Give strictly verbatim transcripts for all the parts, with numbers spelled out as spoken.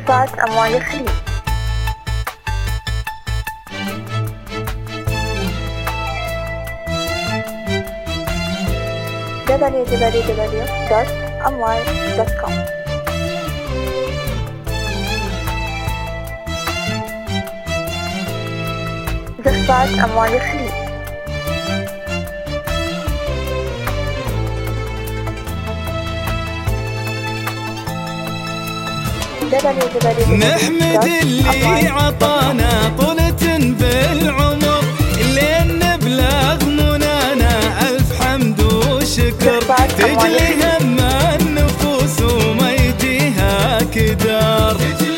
صفات أموال الخليج. دبليو دبليو دبليو دوت أموال دوت كوم. صفات أموال الخليج. نحمد اللي عطانا طولة بالعمر لين نبلغ منانا ألف حمد وشكر. تجلي هم النفوس وما يجيها كدار.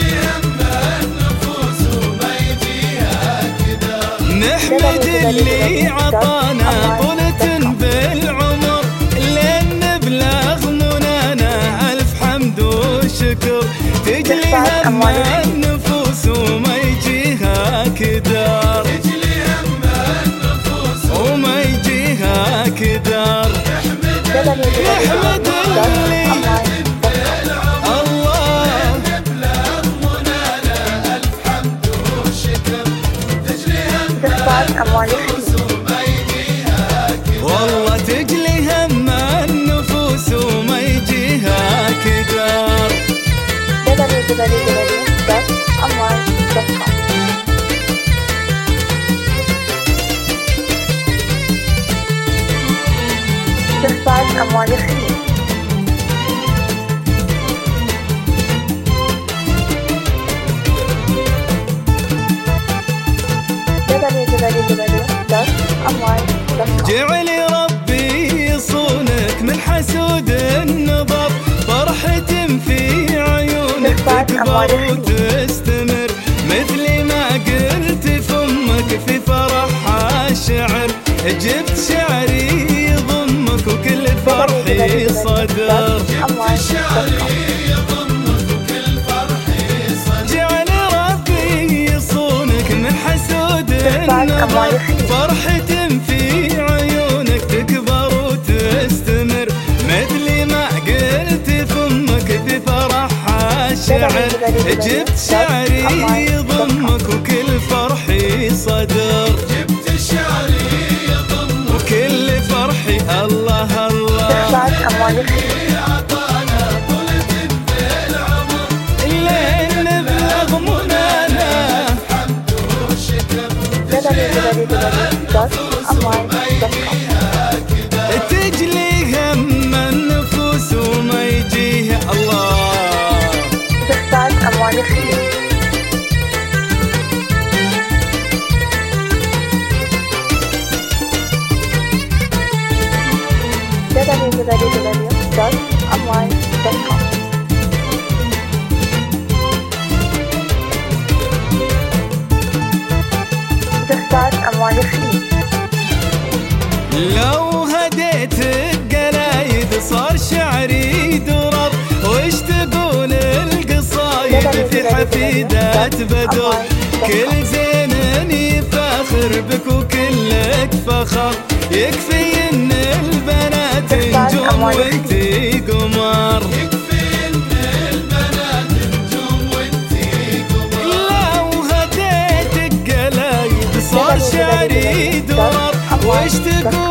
نحمد اللي عطانا طولة بالعمر لين نبلغ منانا ألف حمد وشكر. تجلي هم النفوس وما يجيها كدار. تجلي هم النفوس وما يجيها كدار. نحمد اللي الله نبلغ منانا ألف حمد وشكر. تجلي هم النفوس وما يجيها كدار. والله تجلي هم النفوس وما يجيها كدار. دبليو دبليو دبليو دوت أموال دوت كوم. صفات أموال الخليج. دبليو دبليو دبليو دوت أموال دوت كوم. جعل ربي يصونك من حسود النظر. فرحة في عيونك تكبر وتستمر. مثل ما قلت فمك في فرحها الشعر. جبت شعري يضمك وكل فرحي صدر. جبت شعري يضمك وكل فرحي صدر. جعل ربي يصونك من حسود النظر. فرحة في عيونك تكبر وتستمر. مثل ما قلت فمك في فرحها الشعر. جبت شعري يضمك وكل فرحي صدر. جبت شعري يضمك وكل فرحي الله الله. اللي عطانا طولة بالعمر لين نبلغ منانا حمد وشكر. تجلي هم النفوس وما يجيها الله. صفات أموال الخليج. دبليو دبليو دبليو دوت أموال دوت كوم. صفات أموال الخليج. لو هديت القلايد صار شعري درر. وش تقول القصايد في حفيدة بدر. كل زين يفاخر بك وكلك فخر. يكفي ان البنات نجوم وانتي قمر. يكفي ان البنات نجوم وانتي قمر. لو هديت القلايد صار شعري درر. وش تقول